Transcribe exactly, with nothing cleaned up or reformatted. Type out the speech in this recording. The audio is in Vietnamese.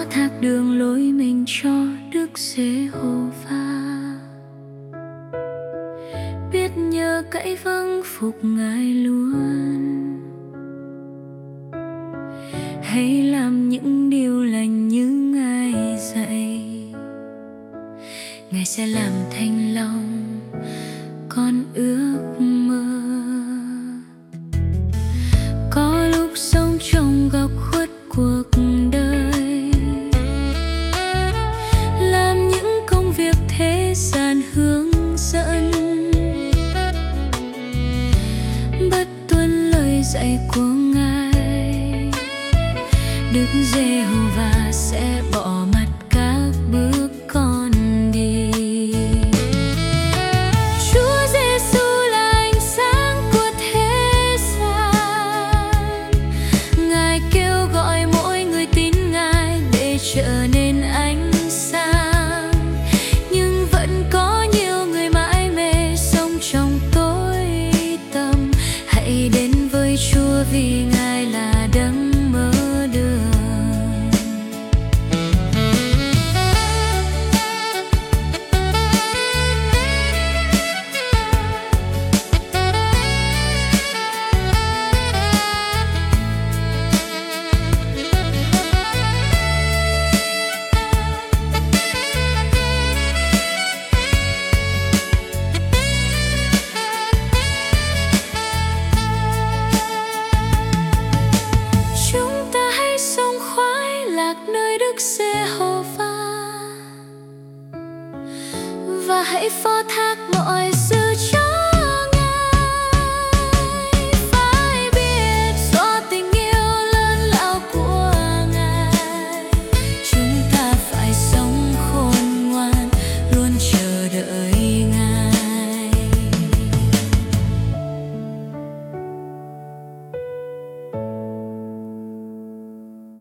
thác đường lối mình cho Đức Giê-hô-va. Biết nhờ cậy vâng phục Ngài luôn, hãy làm những điều lành như Ngài dạy. Ngài sẽ làm thanh lòng con ước mơ. Có lúc sống trong góc khuất cuộc đời, làm những công việc thế gian hướng dẫn, bất tuân lời dạy của Ngài, Đức Giê-hô-va sẽ bỏ mặt các bước con đi. Chúa Giêsu là ánh sáng của thế gian, Ngài kêu gọi mỗi người tin Ngài để trở nên ánh sáng. Nhưng vẫn có nhiều người mãi mê sống trong tối tăm. Hãy đến với Chúa vì Ngài là đấng mở đường. Nơi Đức Giê-hô-va và hãy phó thác mọi